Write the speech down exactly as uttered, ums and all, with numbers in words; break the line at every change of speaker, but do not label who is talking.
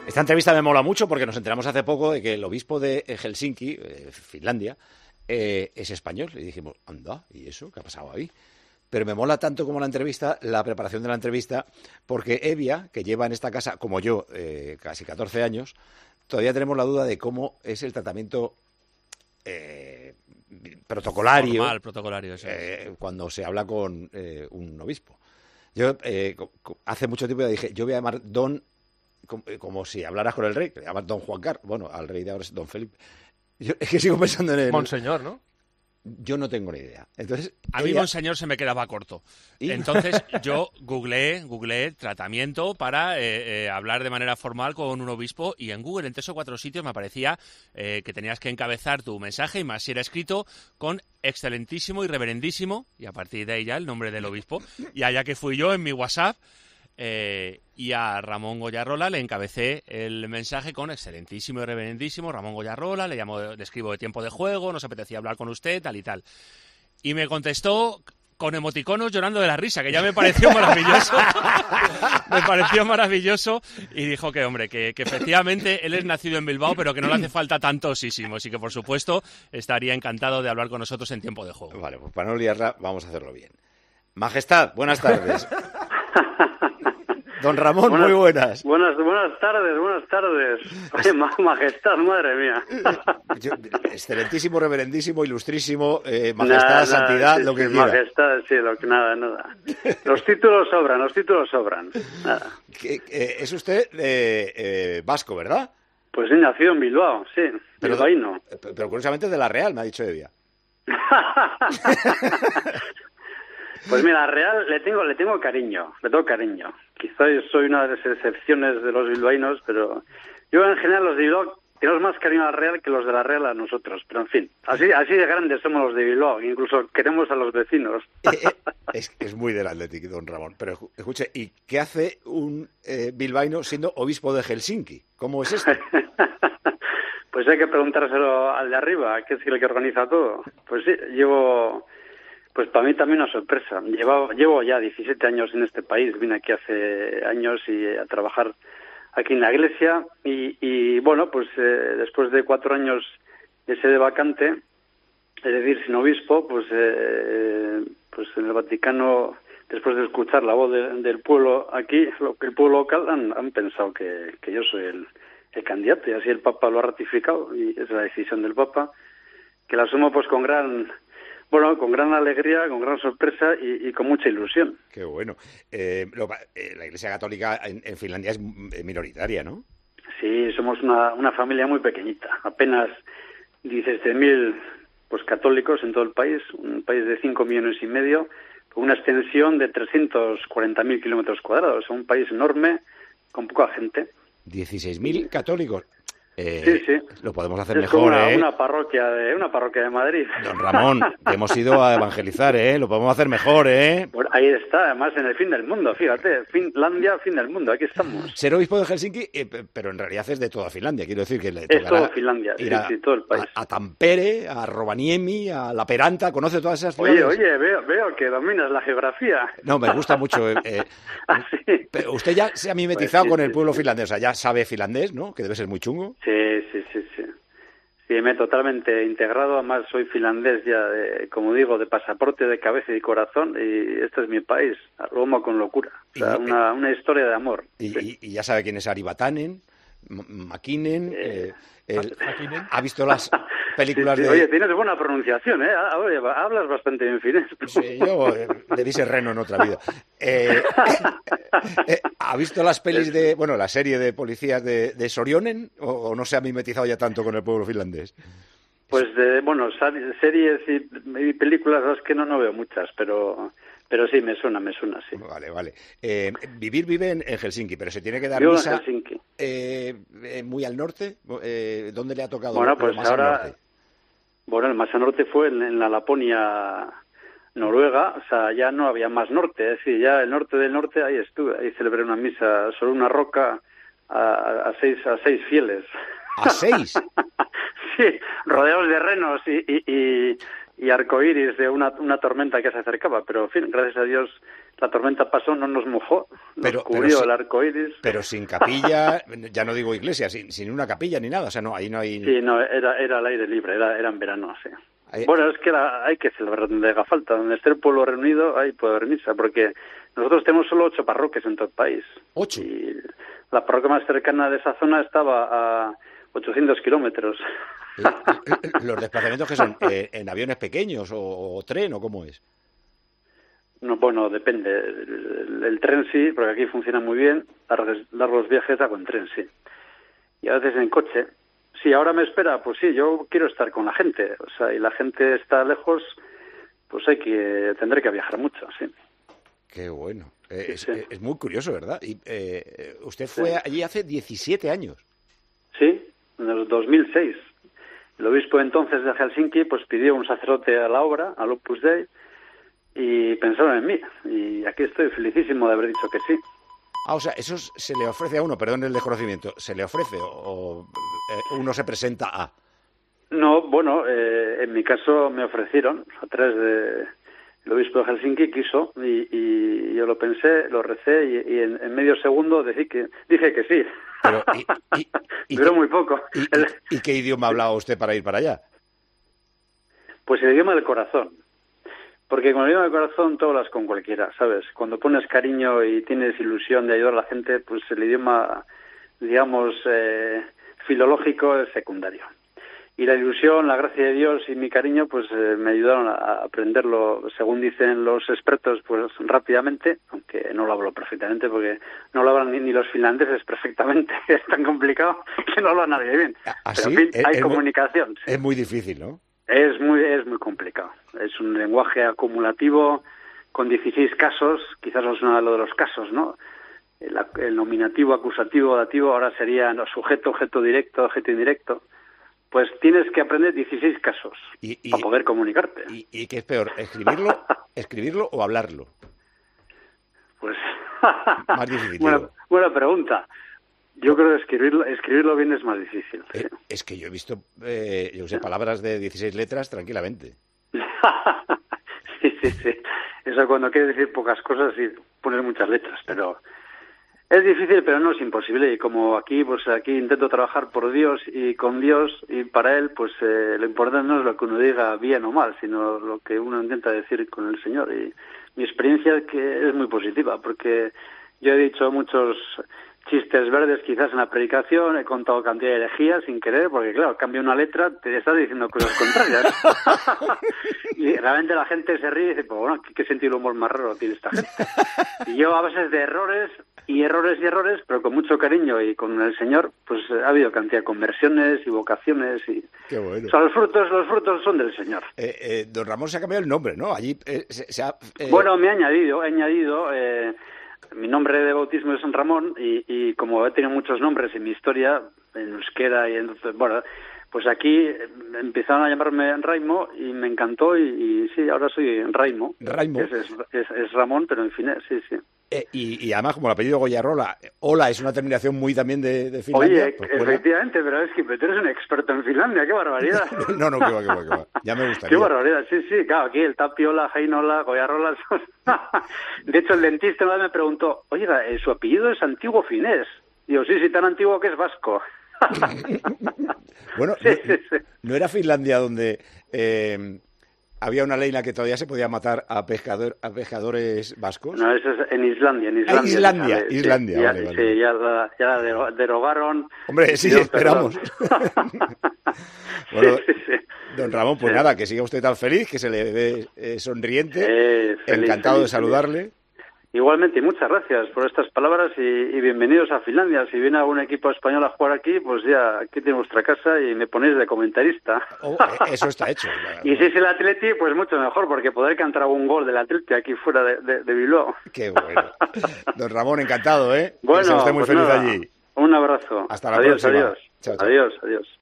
Esta entrevista me mola mucho porque nos enteramos hace poco de que el obispo de Helsinki, eh, Finlandia, eh, es español. Y dijimos, anda, ¿y eso? ¿Qué ha pasado ahí? Pero me mola tanto como la entrevista, la preparación de la entrevista, porque Evia, que lleva en esta casa, como yo, eh, casi catorce años, todavía tenemos la duda de cómo es el tratamiento eh, protocolario,
Formal, protocolario eso
eh, cuando se habla con eh, un obispo. Yo eh, hace mucho tiempo ya dije, yo voy a llamar Don, como, como si hablaras con el rey, que llamar Don Juan Carlos, bueno, al rey de ahora es Don Felipe. Yo es que sigo pensando en él.
Monseñor, ¿no?
Yo no tengo ni idea. Entonces,
a
ella...
mí Monseñor se me quedaba corto. ¿Y? Entonces yo googleé, googleé tratamiento para eh, eh, hablar de manera formal con un obispo y en Google en tres o cuatro sitios me aparecía eh, que tenías que encabezar tu mensaje y más si era escrito con excelentísimo y reverendísimo y a partir de ahí ya el nombre del obispo. Y allá que fui yo en mi WhatsApp eh, y a Ramón Goyarrola le encabecé el mensaje con excelentísimo y reverendísimo Ramón Goyarrola, le llamo, le escribo de tiempo de juego, nos apetecía hablar con usted, tal y tal. Y me contestó con emoticonos llorando de la risa, que ya me pareció maravilloso. Me pareció maravilloso y dijo que, hombre, que, que efectivamente él es nacido en Bilbao, pero que no le hace falta tantosísimos y que, por supuesto, estaría encantado de hablar con nosotros en tiempo de juego.
Vale, pues para no liarla, vamos a hacerlo bien. Majestad, buenas tardes. Don Ramón,
buenas,
muy buenas.
Buenas buenas tardes, buenas tardes. Oye, majestad, madre mía.
Yo, excelentísimo, reverendísimo, ilustrísimo, eh, majestad,
nada,
santidad,
sí,
lo que
sí,
quiera.
Majestad, sí, lo que nada, nada. Los títulos sobran, los títulos sobran. Nada.
Que, que es usted eh, eh, vasco, ¿verdad?
Pues sí, nacido en Bilbao, sí,
pero,
bilbaíno.
Pero curiosamente de la Real, me ha dicho Evia.
Pues mira, a Real le tengo le tengo cariño, le tengo cariño. Quizás soy una de las excepciones de los bilbaínos, pero yo en general los de Bilbao tenemos más cariño a la Real que los de la Real a nosotros. Pero en fin, así así de grandes somos los de Bilbao, incluso queremos a los vecinos.
Eh, eh, es, es muy del Athletic, don Ramón. Pero escuche, ¿y qué hace un eh, bilbaíno siendo obispo de Helsinki? ¿Cómo es esto?
Pues hay que preguntárselo al de arriba, que es el que organiza todo. Pues sí, llevo... Pues para mí también una sorpresa. Llevo, llevo ya diecisiete años en este país, vine aquí hace años y a trabajar aquí en la iglesia y, y bueno, pues eh, después de cuatro años de sede vacante, es decir, sin obispo, pues, eh, pues en el Vaticano, después de escuchar la voz de, del pueblo aquí, lo, el pueblo local, han, han pensado que, que yo soy el, el candidato y así el Papa lo ha ratificado y es la decisión del Papa, que la asumo pues con gran... Bueno, con gran alegría, con gran sorpresa y, y con mucha ilusión.
Qué bueno. Eh, lo, eh, la Iglesia Católica en, en Finlandia es minoritaria, ¿no?
Sí, somos una, una familia muy pequeñita. Apenas diecisiete mil pues, católicos en todo el país, un país de cinco millones y medio, con una extensión de trescientos cuarenta mil kilómetros cuadrados. Un país enorme, con poca gente.
dieciséis mil católicos. Eh,
sí, sí.
Lo podemos hacer
es
mejor,
como una,
¿eh?
una parroquia de una parroquia de Madrid.
Don Ramón, que hemos ido a evangelizar, ¿eh? Lo podemos hacer mejor, ¿eh?
Bueno, ahí está, además en el fin del mundo, fíjate, Finlandia, fin del mundo, aquí estamos.
Ser obispo de Helsinki, eh, pero en realidad es de toda Finlandia, quiero decir que le
es toda Finlandia,
ir
sí,
a,
sí, todo el país.
A, a Tampere, a Rovaniemi, a La Peranta, ¿conoce todas esas ciudades?
Oye, oye, veo, veo que dominas la geografía.
No, me gusta mucho. Eh, eh,
¿Ah, sí?
Pero usted ya se ha mimetizado
pues sí,
con el
sí,
pueblo
sí.
finlandés, o sea, ya sabe finlandés, ¿no? Que debe ser muy chungo.
Sí, sí, sí, sí. Sí, me he totalmente integrado, además soy finlandés ya, de, como digo, de pasaporte, de cabeza y corazón, y este es mi país, lo amo con locura. O sea,
y,
una, una historia de amor.
Y,
sí.
y, y ya sabe quién es Ari Vatanen, Makinen,
Eh,
eh, el, ha visto las películas
sí, sí.
de...
Oye, tienes buena pronunciación, ¿eh? Oye, hablas bastante bien finés.
Sí, yo eh, debí ser reno en otra vida. Eh, eh, ¿Ha visto las pelis de, bueno, la serie de policías de, de Sorionen o, o no se ha mimetizado ya tanto con el pueblo finlandés?
Pues, de, bueno, series y, y películas, las que no, no veo muchas, pero... Pero sí, me suena, me suena, sí.
Vale, vale. Eh, vivir vive en, en Helsinki, pero se tiene que dar
Vivo
misa
en Helsinki.
Eh, eh, muy al norte. Eh, ¿Dónde le ha tocado?
Bueno, pues
más
ahora,
al norte?
Bueno, el más al norte fue en, en la Laponia noruega, o sea, ya no había más norte, es decir, ya el norte del norte, ahí estuve, ahí celebré una misa sobre una roca a, a seis a seis fieles.
¿A seis?
Sí, rodeados de renos y, y, y, y arcoíris de una, una tormenta que se acercaba, pero en fin, gracias a Dios la tormenta pasó, no nos mojó, nos
pero,
cubrió
pero si,
el arcoíris.
Pero sin capilla, ya no digo iglesia, sin, sin una capilla ni nada, o sea, no, ahí no hay...
Sí, no, era, era al aire libre, era, era en verano, sí.
Ahí...
Bueno, es que era, hay que celebrar donde haga falta, donde esté el pueblo reunido, ahí puede haber misa, porque nosotros tenemos solo ocho parroquias en todo el país.
¿Ocho?
Y la parroquia más cercana de esa zona estaba a ochocientos kilómetros.
¿Los desplazamientos que son? Eh, ¿En aviones pequeños o, o tren o cómo es?
No, bueno, depende. El, el tren sí, porque aquí funciona muy bien. Largos, largos viajes hago en tren, sí. Y a veces en coche. Sí, ahora me espera, pues sí, yo quiero estar con la gente. O sea, y la gente está lejos, pues hay que tendré que viajar mucho, sí.
Qué bueno. Eh,
sí,
es,
sí.
es muy curioso, ¿verdad? Y eh, usted fue
sí.
allí hace diecisiete años.
Sí, en el dos mil seis. El obispo entonces de Helsinki pues pidió un sacerdote a la obra, al Opus Dei, y pensaron en mí. Y aquí estoy felicísimo de haber dicho que sí.
Ah, o sea, eso se le ofrece a uno, perdón el desconocimiento, ¿se le ofrece o, o eh, uno se presenta a...?
No, bueno, eh, en mi caso me ofrecieron a través de... El obispo de Helsinki quiso y, y yo lo pensé, lo recé y, y en, en medio segundo dije que, dije que sí.
Pero, y, y, y,
Duró muy poco.
Y, y, ¿Y qué idioma hablaba usted para ir para allá?
Pues el idioma del corazón. Porque con el idioma del corazón todo las con cualquiera, ¿sabes? Cuando pones cariño y tienes ilusión de ayudar a la gente, pues el idioma, digamos, eh, filológico es secundario. Y la ilusión, la gracia de Dios y mi cariño, pues eh, me ayudaron a aprenderlo, según dicen los expertos, pues rápidamente, aunque no lo hablo perfectamente, porque no lo hablan ni, ni los finlandeses perfectamente, es tan complicado que no lo habla nadie bien.
¿Así?
Pero en fin, hay
es,
comunicación.
Muy, sí. Es muy difícil, ¿no?
Es muy, es muy complicado. Es un lenguaje acumulativo con dieciséis casos, quizás os suena lo de los casos, ¿no? El, el nominativo, acusativo, dativo, ahora serían los sujeto, objeto directo, objeto indirecto. Pues tienes que aprender dieciséis casos y, y, para poder comunicarte.
¿Y, y qué es peor, escribirlo, escribirlo o hablarlo?
Pues
más difícil.
Buena, buena pregunta. Yo creo que escribirlo, escribirlo bien es más difícil.
Eh,
sí.
Es que yo he visto, eh, yo sé, palabras de dieciséis letras tranquilamente.
sí, sí, sí. Eso cuando quieres decir pocas cosas y poner muchas letras, pero... Es difícil, pero no es imposible. Y como aquí, pues aquí intento trabajar por Dios y con Dios y para Él, pues eh, lo importante no es lo que uno diga bien o mal, sino lo que uno intenta decir con el Señor. Y mi experiencia es que es muy positiva, porque yo he dicho muchos chistes verdes quizás en la predicación, he contado cantidad de herejías sin querer, porque claro, cambia una letra, te estás diciendo cosas contrarias. Y realmente la gente se ríe y dice, pues bueno, ¿qué, qué sentido de humor más raro tiene esta gente? Y yo a veces de errores... y errores y errores, pero con mucho cariño y con el Señor, pues ha habido cantidad de conversiones y vocaciones y...
Qué bueno.
O sea, los frutos, los frutos son del Señor.
Eh, eh, don Ramón se ha cambiado el nombre, ¿no? Allí eh, se, se ha... Eh...
Bueno, me he añadido, he añadido... Eh, mi nombre de bautismo es San Ramón y, y como he tenido muchos nombres en mi historia, en euskera y entonces, bueno... Pues aquí empezaron a llamarme Raimo y me encantó y, y sí, ahora soy Raimo.
Raimo.
Es, es, es, es Ramón, pero en fin, sí, sí.
Eh, y, y además, como el apellido Goyarrola, Ola es una terminación muy también de, de Finlandia.
Oye,
pues,
efectivamente, pero es que tú eres un experto en Finlandia, qué barbaridad.
no, no, qué va, qué va, qué va. Ya me gustaría.
Qué barbaridad, sí, sí, claro, aquí el Tapiola, Heinola, Goyarrola son... De hecho, el dentista una vez me preguntó, oiga, su apellido es antiguo finés. Digo, sí, sí, tan antiguo que es vasco.
Bueno,
sí,
no,
sí, sí.
¿no era Finlandia donde eh, había una ley en la que todavía se podía matar a, pescador, a pescadores vascos?
No, eso es en Islandia. En Islandia,
ah, Islandia,
¿sabes?
Islandia.
Sí,
vale,
ya,
vale.
Sí, ya la, ya la derogaron.
Hombre, sí,
Dios,
esperamos. Bueno,
sí, sí, sí.
Don Ramón, pues sí. Nada, que siga usted tan feliz, que se le ve eh, sonriente.
Eh, feliz,
Encantado
feliz,
de saludarle.
Feliz. Igualmente, y muchas gracias por estas palabras y, y bienvenidos a Finlandia. Si viene algún equipo español a jugar aquí, pues ya aquí tiene vuestra casa y me ponéis de comentarista.
Oh, eso está hecho.
Y si es el Atleti, pues mucho mejor, porque poder cantar algún gol del Atleti aquí fuera de, de, de Bilbao.
Qué bueno. Don Ramón, encantado, ¿eh?
Bueno,
que sea usted muy
pues
feliz
nada,
allí.
Un abrazo.
Hasta la
adiós,
próxima.
Adiós,
chao, chao.
adiós, adiós.